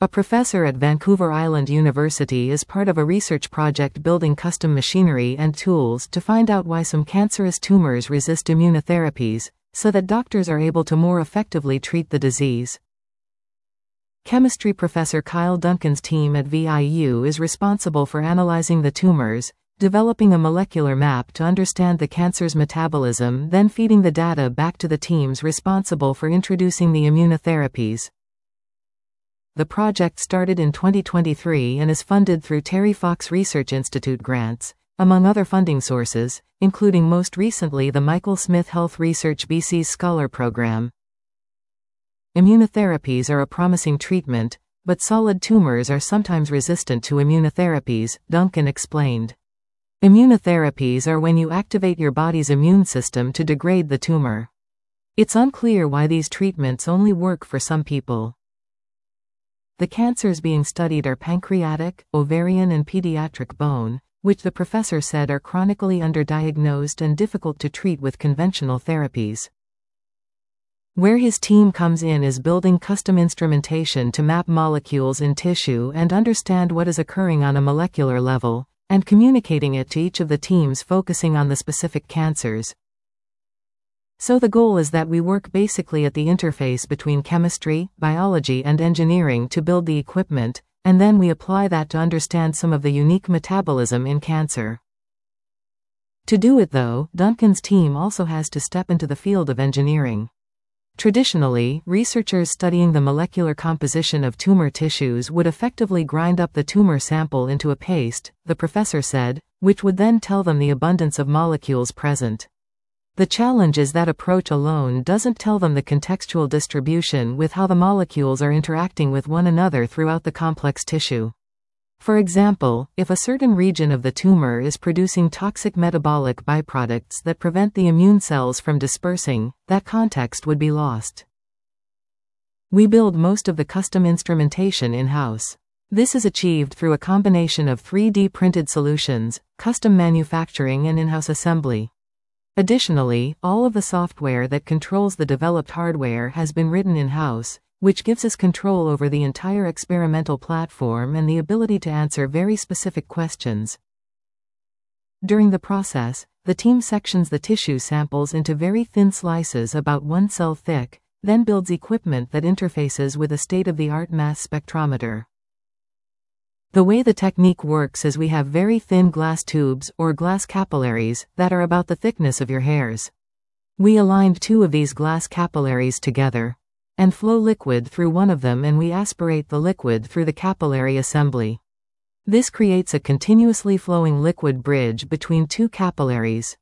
A professor at Vancouver Island University is part of a research project building custom machinery and tools to find out why some cancerous tumors resist immunotherapies, so that doctors are able to more effectively treat the disease. Chemistry professor Kyle Duncan's team at VIU is responsible for analyzing the tumors, developing a molecular map to understand the cancer's metabolism, then feeding the data back to the teams responsible for introducing the immunotherapies. The project started in 2023 and is funded through Terry Fox Research Institute grants, among other funding sources, including most recently the Michael Smith Health Research BC's Scholar Program. Immunotherapies are a promising treatment, but solid tumors are sometimes resistant to immunotherapies, Duncan explained. Immunotherapies are when you activate your body's immune system to degrade the tumor. It's unclear why these treatments only work for some people. The cancers being studied are pancreatic, ovarian and pediatric bone, which the professor said are chronically underdiagnosed and difficult to treat with conventional therapies. Where his team comes in is building custom instrumentation to map molecules in tissue and understand what is occurring on a molecular level, and communicating it to each of the teams focusing on the specific cancers. So the goal is that we work basically at the interface between chemistry, biology and engineering to build the equipment, and then we apply that to understand some of the unique metabolism in cancer. To do it though, Duncan's team also has to step into the field of engineering. Traditionally, researchers studying the molecular composition of tumor tissues would effectively grind up the tumor sample into a paste, the professor said, which would then tell them the abundance of molecules present. The challenge is that approach alone doesn't tell them the contextual distribution with how the molecules are interacting with one another throughout the complex tissue. For example, if a certain region of the tumor is producing toxic metabolic byproducts that prevent the immune cells from dispersing, that context would be lost. We build most of the custom instrumentation in-house. This is achieved through a combination of 3D printed solutions, custom manufacturing and in-house assembly. Additionally, all of the software that controls the developed hardware has been written in-house, which gives us control over the entire experimental platform and the ability to answer very specific questions. During the process, the team sections the tissue samples into very thin slices about 1 cell thick, then builds equipment that interfaces with a state-of-the-art mass spectrometer. The way the technique works is we have very thin glass tubes, or glass capillaries, that are about the thickness of your hairs. We aligned 2 of these glass capillaries together, and flow liquid through one of them, and we aspirate the liquid through the capillary assembly. This creates a continuously flowing liquid bridge between 2 capillaries.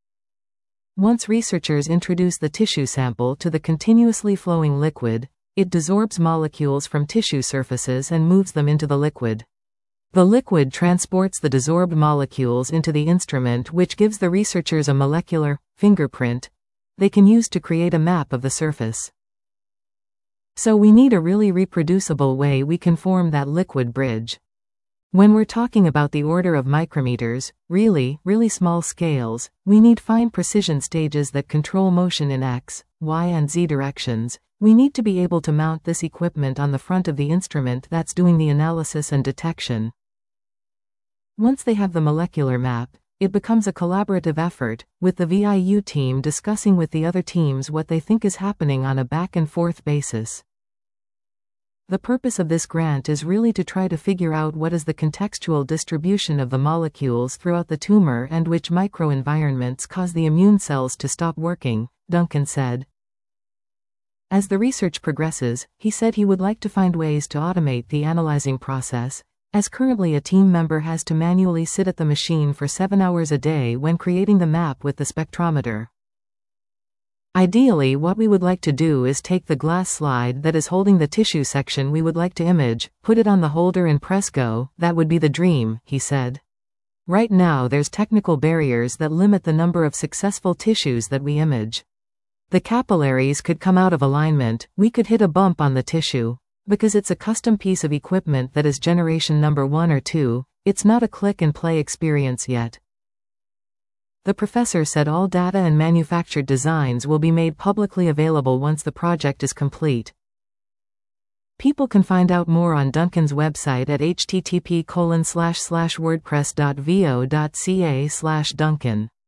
Once researchers introduce the tissue sample to the continuously flowing liquid, it desorbs molecules from tissue surfaces and moves them into the liquid. The liquid transports the desorbed molecules into the instrument, which gives the researchers a molecular fingerprint they can use to create a map of the surface. So we need a really reproducible way we can form that liquid bridge. When we're talking about the order of micrometers, really small scales, we need fine precision stages that control motion in X, Y and Z directions. We need to be able to mount this equipment on the front of the instrument that's doing the analysis and detection. Once they have the molecular map, it becomes a collaborative effort, with the VIU team discussing with the other teams what they think is happening on a back-and-forth basis. The purpose of this grant is really to try to figure out what is the contextual distribution of the molecules throughout the tumor and which microenvironments cause the immune cells to stop working, Duncan said. As the research progresses, he said he would like to find ways to automate the analyzing process, as currently a team member has to manually sit at the machine for 7 hours a day when creating the map with the spectrometer. Ideally, what we would like to do is take the glass slide that is holding the tissue section we would like to image, put it on the holder and press go. That would be the dream, he said. Right now there's technical barriers that limit the number of successful tissues that we image. The capillaries could come out of alignment, we could hit a bump on the tissue. Because it's a custom piece of equipment that is generation number 1 or 2, it's not a click-and-play experience yet. The professor said all data and manufactured designs will be made publicly available once the project is complete. People can find out more on Duncan's website at http://wordpress.vo.ca/Duncan.